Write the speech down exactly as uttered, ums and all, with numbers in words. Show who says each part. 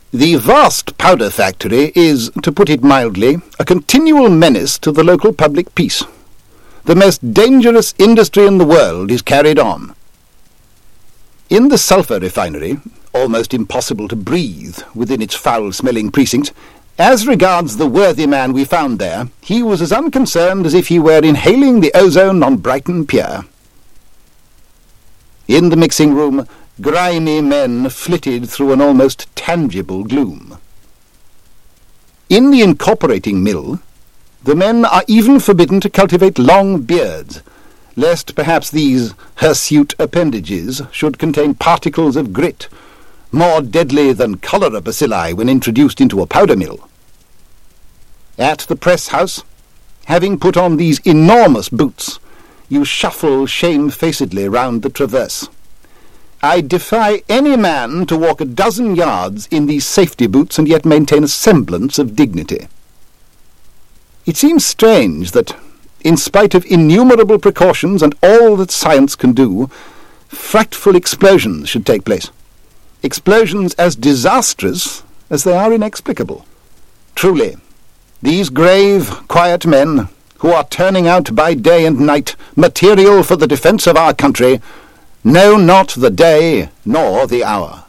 Speaker 1: The vast powder factory is, to put it mildly, a continual menace to the local public peace. The most dangerous industry in the world is carried on. In the sulphur refinery, almost impossible to breathe within its foul-smelling precincts, as regards the worthy man we found there, he was as unconcerned as if he were inhaling the ozone on Brighton Pier. In the mixing room, grimy men flitted through an almost tangible gloom. In the incorporating mill, the men are even forbidden to cultivate long beards, lest perhaps these hirsute appendages should contain particles of grit, more deadly than cholera bacilli when introduced into a powder mill. At the press house, having put on these enormous boots, you shuffle shamefacedly round the traverse. I defy any man to walk a dozen yards in these safety boots and yet maintain a semblance of dignity. It seems strange that, in spite of innumerable precautions and all that science can do, frightful explosions should take place. Explosions as disastrous as they are inexplicable. Truly, these grave, quiet men, who are turning out by day and night material for the defence of our country, know not the day nor the hour.